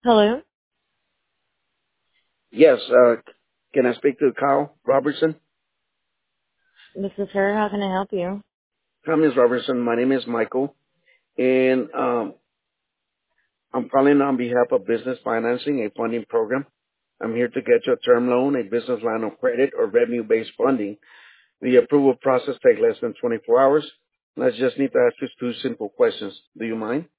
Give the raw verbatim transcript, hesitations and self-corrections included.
Hello, Yes, uh, can I speak to Kyle Robertson? this is her. How can I help you? Hi, Miz Robertson. My name is Michael, and um, I'm calling on behalf of Business Financing, a funding program. I'm here to get you a term loan, a business line of credit, or revenue-based funding. The approval process takes less than twenty-four hours. I just need to ask you two simple questions. Do you mind?